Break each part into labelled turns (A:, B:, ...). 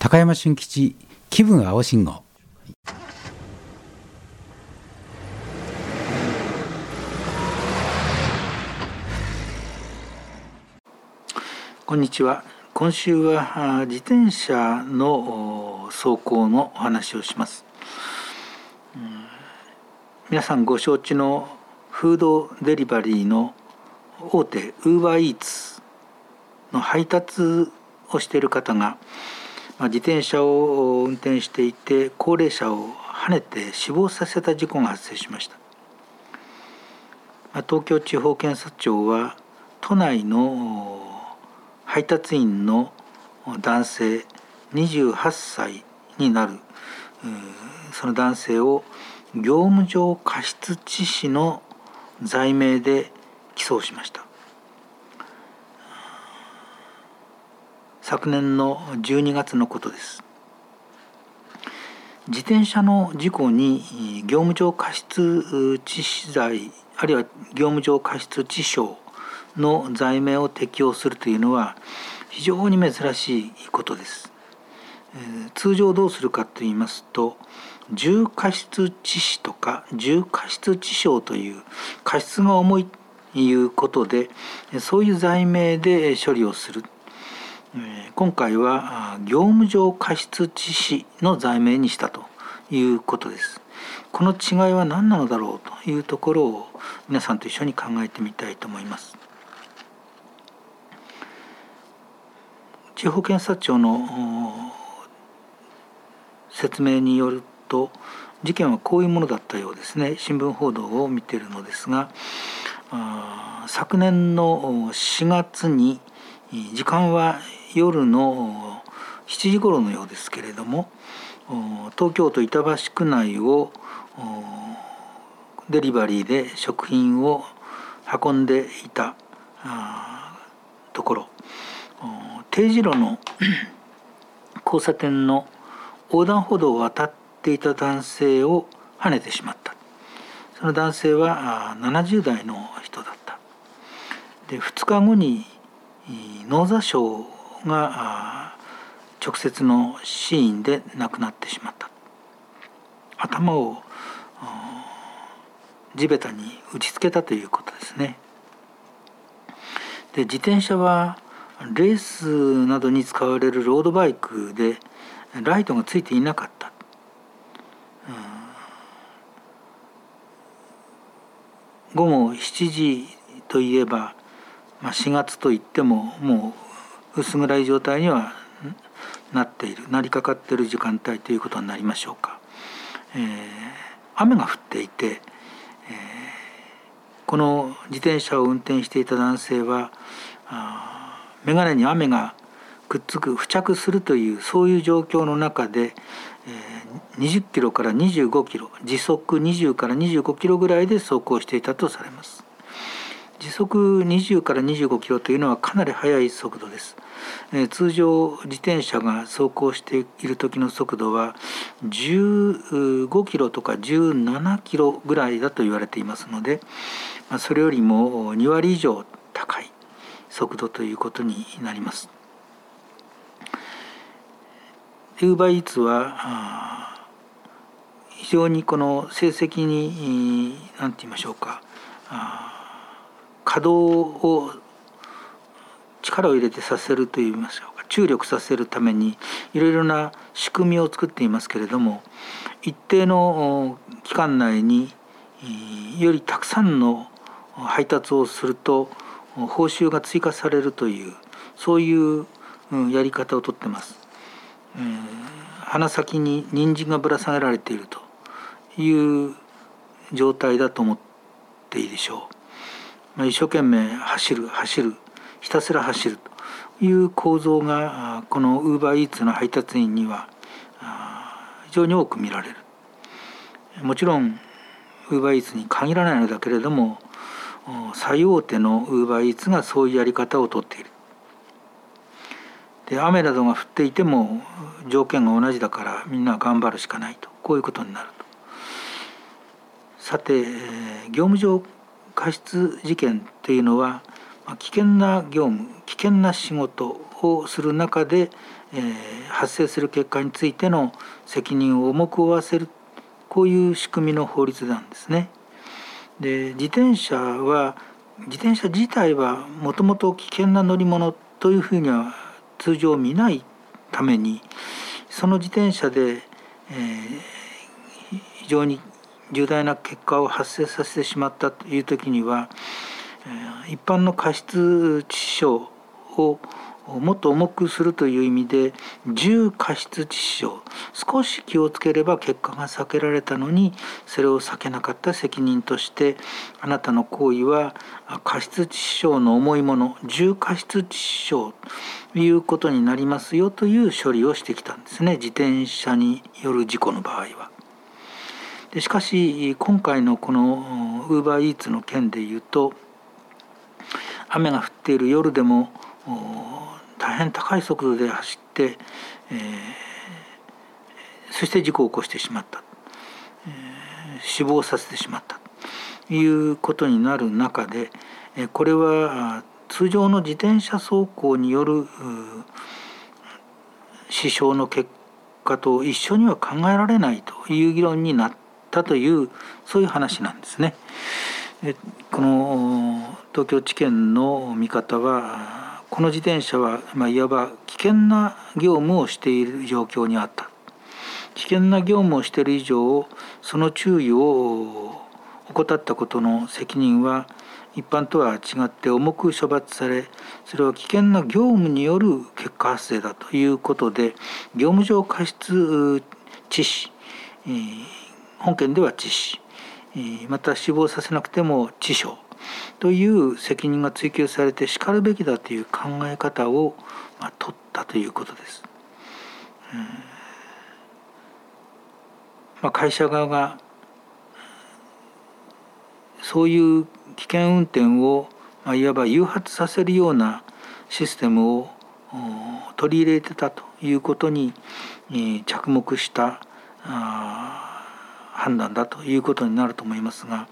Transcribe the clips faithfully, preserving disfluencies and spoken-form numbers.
A: 高山俊吉気分青信号。
B: こんにちは。今週は自転車の走行のお話をします。うん、皆さんご承知のフードデリバリーの大手 ウーバーイーツ の配達をしている方が、まあ、自転車を運転していて高齢者をはねて死亡させた事故が発生しました。まあ、東京地方検察庁は都内の配達員の男性にじゅうはっさいになるその男性を業務上過失致死の罪名で起訴しました。昨年のじゅうにがつのことです。自転車の事故に業務上過失致死罪あるいは業務上過失致傷の罪名を適用するというのは非常に珍しいことです。えー、通常どうするかといいますと、重過失致死とか重過失致傷という過失が重いということでそういう罪名で処理をする。えー、今回は業務上過失致死の罪名にしたということです。この違いは何なのだろうというところを皆さんと一緒に考えてみたいと思います。地方検察庁の説明によると事件はこういうものだったようですね。新聞報道を見ているのですが、昨年のしがつに時間は夜のしちじ頃のようですけれども、東京都板橋区内をデリバリーで食品を運んでいたところ、丁字路の交差点の横断歩道を渡っていた男性をはねてしまった。その男性はななじゅうだいの人だった。で、ふつかごに脳挫傷が直接の死因で亡くなってしまった。頭を地べたに打ちつけたということですね。で、自転車はレースなどに使われるロードバイクでライトがついていなかった。うん、ごごしちじといえば、まあ、しがつといってももう薄暗い状態にはなっているなりかかっている時間帯ということになりましょうか。えー、雨が降っていて、えー、この自転車を運転していた男性は眼鏡に雨がくっつく付着するというそういう状況の中で、えー、にじゅっキロからにじゅうごキロ時速にじゅうからにじゅうごキロぐらいで走行していたとされます。時速にじゅうからにじゅうごキロというのはかなり速い速度です。えー、通常自転車が走行している時の速度はじゅうごキロとかじゅうななキロぐらいだと言われていますので、まあ、それよりもにわり以上高い速度ということになります。ウーバーイーツは非常にこの成績に何て言いましょうか、稼働を力を入れてさせるといいましょうか、注力させるためにいろいろな仕組みを作っていますけれども、一定の期間内によりたくさんの配達をすると報酬が追加されるというそういうやり方をとってます。えー、鼻先に人参がぶら下げられているという状態だと思っていいでしょう。まあ、一生懸命走る走るひたすら走るという構造がこのウーバーイーツの配達員には非常に多く見られる。もちろんウーバーイーツに限らないのだけれども、最大手のウーバーイーツがそういうやり方をとっている。で、雨などが降っていても条件が同じだからみんな頑張るしかないと、こういうことになると。さて、業務上過失事件というのは危険な業務危険な仕事をする中でえー、発生する結果についての責任を重く負わせる、こういう仕組みの法律なんですね。で自転車は自転車自体はもともと危険な乗り物というふうには通常見ないために、その自転車で、えー、非常に重大な結果を発生させてしまったという時には、えー、一般の過失致死傷をもっと重くするという意味で重過失致死傷、少し気をつければ結果が避けられたのにそれを避けなかった責任として、あなたの行為は過失致死傷の重いもの、重過失致死傷ということになりますよという処理をしてきたんですね、自転車による事故の場合は。でしかし今回のこのウーバーイーツの件でいうと、雨が降っている夜でも大変高い速度で走って、えー、そして事故を起こしてしまった、えー、死亡させてしまったということになる中で、これは通常の自転車走行による死傷の結果と一緒には考えられないという議論になったという、そういう話なんですね。この東京地検の見方は、この自転車は、まあ、いわば危険な業務をしている状況にあった。危険な業務をしている以上、その注意を怠ったことの責任は一般とは違って重く処罰され、それは危険な業務による結果発生だということで、業務上過失致死、本件では致死、また死亡させなくても致傷という責任が追及されてしかるべきだという考え方を、まあ、取ったということです。うんまあ、会社側がそういう危険運転を、まあ、いわば誘発させるようなシステムを取り入れてたということに着目した判断だということになると思いますが、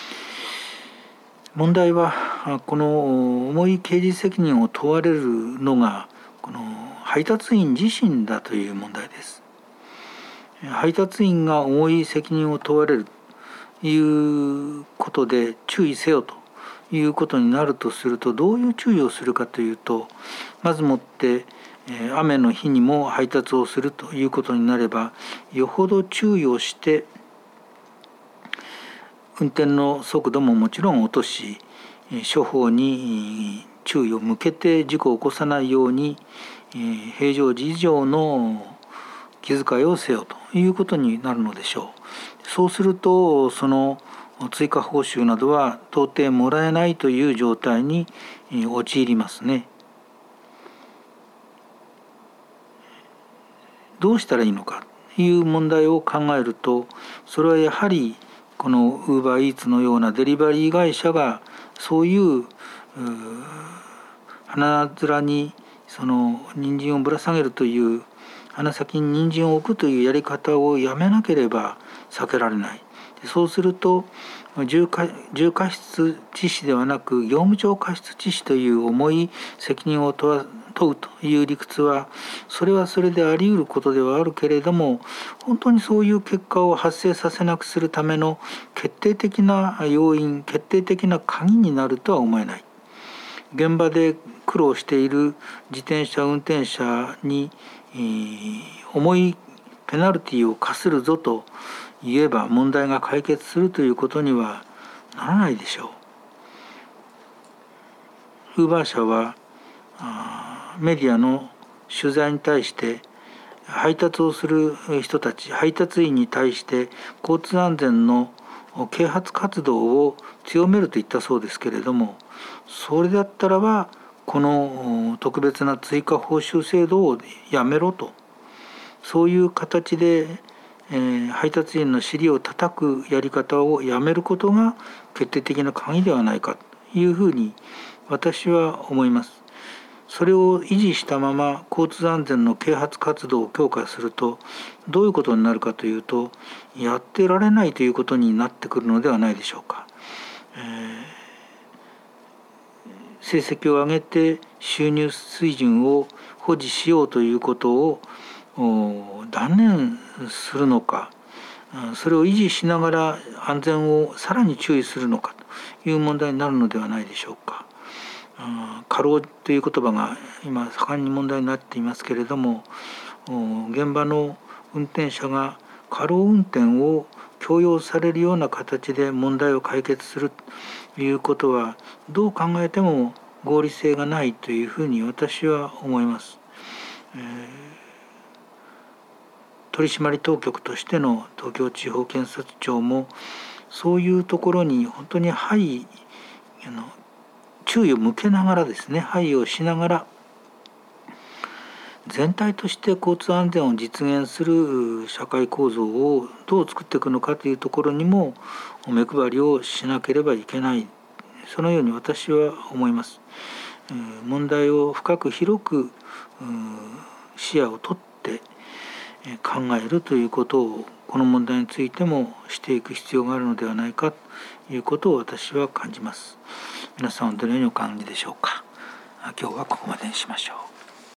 B: 問題はこの重い刑事責任を問われるのがこの配達員自身だという問題です。配達員が重い責任を問われるということで注意せよということになるとすると、どういう注意をするかというと、まずもって雨の日にも配達をするということになれば、よほど注意をして運転の速度ももちろん落とし、処方に注意を向けて事故を起こさないように平常時以上の気遣いをせよということになるのでしょう。そうするとその追加報酬などは到底もらえないという状態に陥りますね。どうしたらいいのかという問題を考えると、それはやはりこのウーバーイーツのようなデリバリー会社がそういう鼻面にその人参をぶら下げるという、鼻先に人参を置くというやり方をやめなければ避けられない。そうすると重過失致死ではなく業務上過失致死という重い責任を問うという理屈は、それはそれであり得ることではあるけれども、本当にそういう結果を発生させなくするための決定的な要因、決定的な鍵になるとは思えない。現場で苦労している自転車運転者に、えー、重いペナルティを課するぞと言えば問題が解決するということにはならないでしょう。ウーバー社はメディアの取材に対して配達をする人たち、配達員に対して交通安全の啓発活動を強めると言ったそうですけれども、それだったらばこの特別な追加報酬制度をやめろと、そういう形で、えー、配達員の尻を叩くやり方をやめることが決定的な鍵ではないかというふうに私は思います。それを維持したまま交通安全の啓発活動を強化するとどういうことになるかというと、やってられないということになってくるのではないでしょうか。えー成績を上げて収入水準を保持しようということを断念するのか、それを維持しながら安全をさらに注意するのかという問題になるのではないでしょうか。過労という言葉が今盛んに問題になっていますけれども、現場の運転者が過労運転を強要されるような形で問題を解決するということはどう考えても合理性がないというふうに私は思います。えー、取締当局としての東京地方検察庁もそういうところに本当に配あの注意を向けながらですね、配慮をしながら全体として交通安全を実現する社会構造をどう作っていくのかというところにも目配りをしなければいけない、そのように私は思います。問題を深く広く視野をとって考えるということをこの問題についてもしていく必要があるのではないかということを私は感じます。皆さんはどのようにお感じでしょうか。今日はここまでにしましょう。